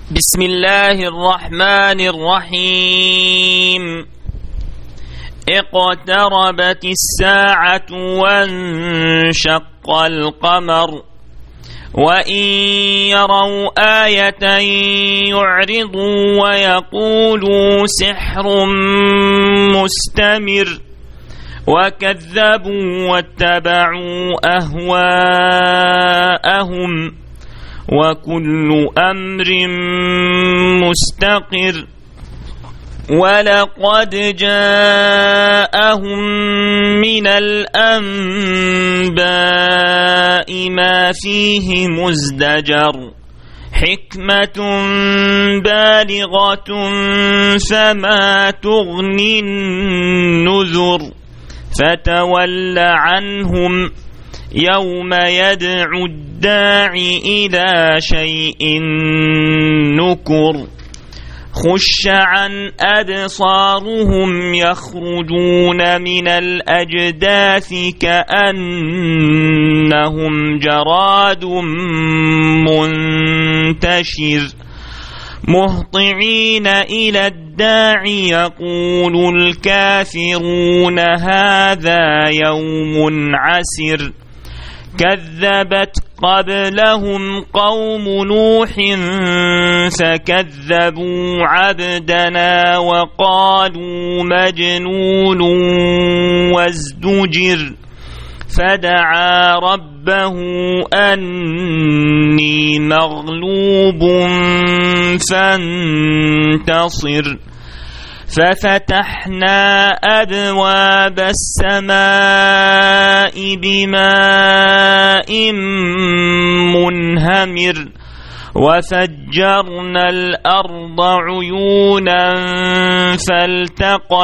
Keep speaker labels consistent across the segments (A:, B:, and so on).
A: بسم الله الرحمن الرحيم. اقتربت الساعة وانشق القمر وإن يروا آية يعرضوا ويقولوا سحر مستمر وكذبوا واتبعوا أهواءهم وكل أمر مستقر. ولقد جاءهم من الأنباء ما فيه مزدجر حكمة بالغة فما تغني النذر فتول عنهم يوم يدعو الداعي إلى شيء نكر خش عن أبصارهم يخرجون من الأجداث كأنهم جراد منتشر مهطعين إلى الداعي يقول الكافرون هذا يوم عسر. كذبت قبلهم قوم نوح فكذبوا عبدنا وقالوا مجنون وازدجر فدعا ربه أني مغلوب فانتصر ففتحنا أبواب السماء بماء منهمر وفجرنا الأرض عيونا فالتقى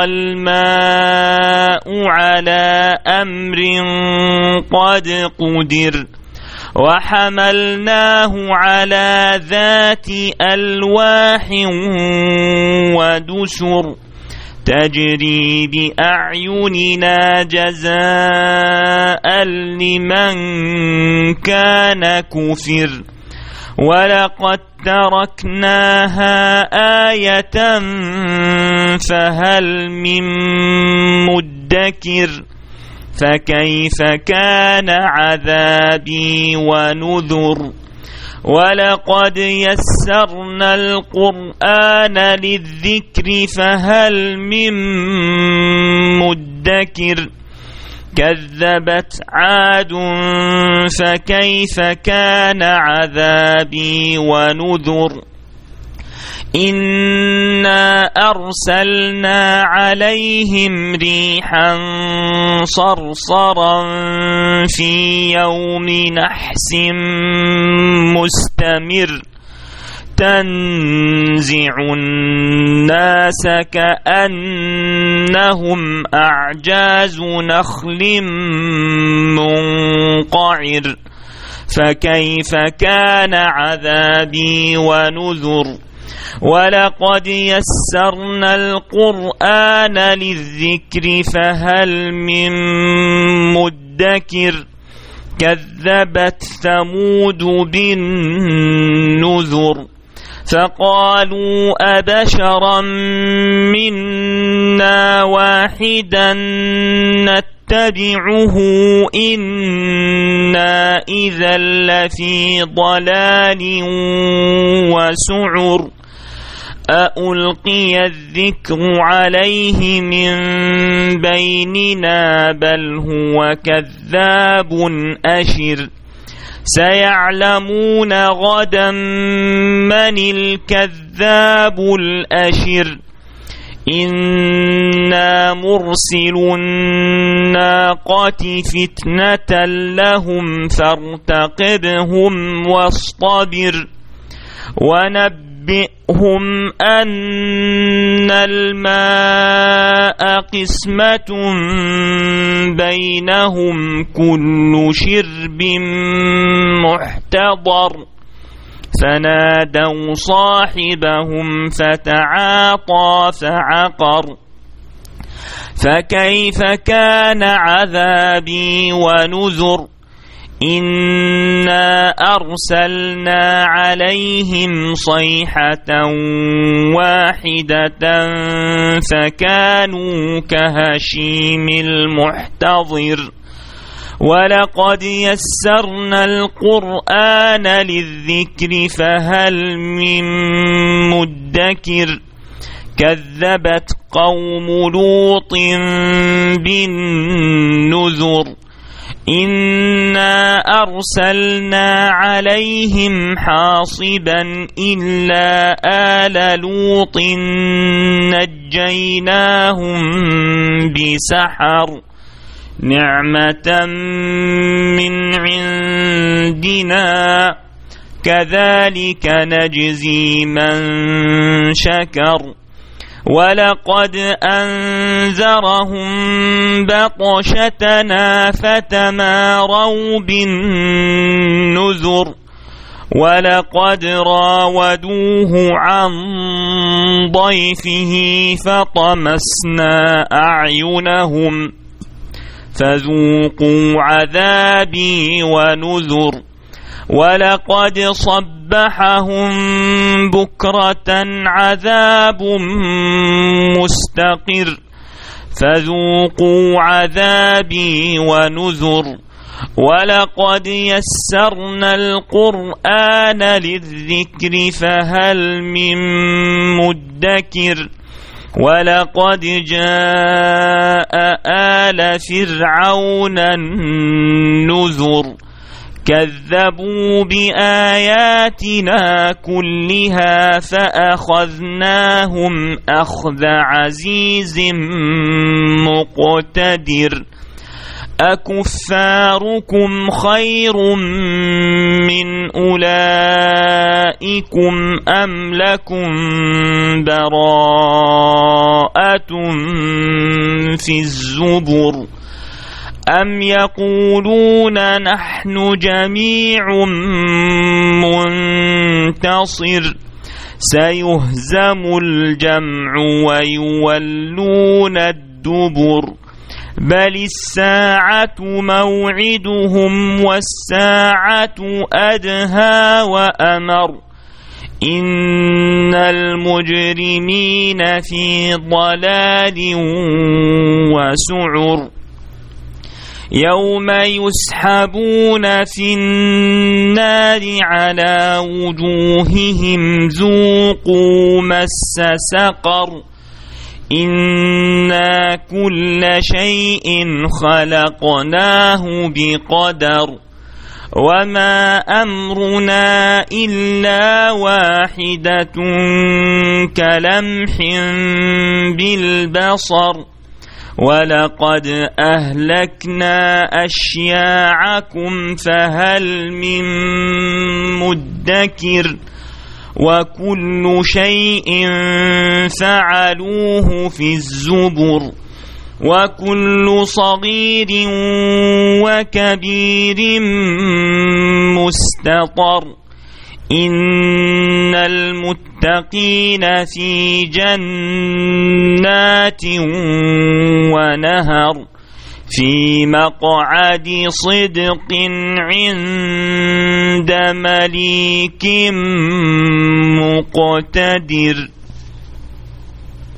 A: الماء على أمر قد قدر وحملناه على ذات ألواح ودسر تجري بأعيننا جزاء لمن كان كفر. ولقد تركناها آية فهل من مدكر فكيف كان عذابي ونذر. ولقد يسرنا القرآن للذكر فهل من مدكر كذبت عاد فكيف كان عذابي ونذر. إنا أرسلنا عليهم ريحا صرصرا في يوم نحس مستمر تنزع الناس كأنهم أعجاز نخل منقعر فكيف كان عذابي ونذر. ولقد يسرنا القرآن للذكر فهل من مدكر كذبت ثمود بالنذر فقالوا أبشرا منا واحدا نتبعه إنا إذا لفي ضلال وسعر. ألقي الذكر عليه من بيننا بل هو كذاب أشر. سيعلمون غدا من الكذاب الأشر. إنا مرسل الناقة فتنة لهم فارتقبهم واصطبر ونبئهم أن الماء قسمة بينهم كل شرب محتضر. فنادوا صاحبهم فتعاطى فعقر فكيف كان عذابي ونذر. إنا أرسلنا عليهم صيحة واحدة فكانوا كهشيم المحتضر ولقد يسرنا القرآن للذكر فهل من مدكر كذبت قوم لوط بالنذر إنا أرسلنا عليهم حاصبا إلا آل لوط نجيناهم بسحر نعمة من عندنا كذلك نجزي من شكر ولقد أنذرهم بطشتنا فتماروا بالنذر ولقد راودوه عن ضيفه فطمسنا أعينهم فذوقوا عذابي ونذر ولقد صبحهم بكرة عذاب مستقر فذوقوا عذابي ونذر ولقد يسرنا القرآن للذكر فهل من مدكر ولقد جاء آل فرعون النذر كذبوا بآياتنا كلها فأخذناهم أخذ عزيز مقتدر أكفاركم خير من أولئكم أم لكم براءة في الزبر أم يقولون نحن جميع منتصر سيهزم الجمع ويولون الدبر بل الساعة موعدهم والساعة أدهى وأمر إن المجرمين في ضلال وسعر يوم يسحبون في النار على وجوههم ذوقوا مس سقر إنا كل شيء خلقناه بقدر وما أمرنا إلا واحدة كلمح بالبصر ولقد أهلكنا أشياعكم فهل من مدكر وكل شيء فعلوه في الزبر وكل صغير وكبير مستطر إن المتقين في جنات ونهر في مقعد صدق عند مليك مقتدر.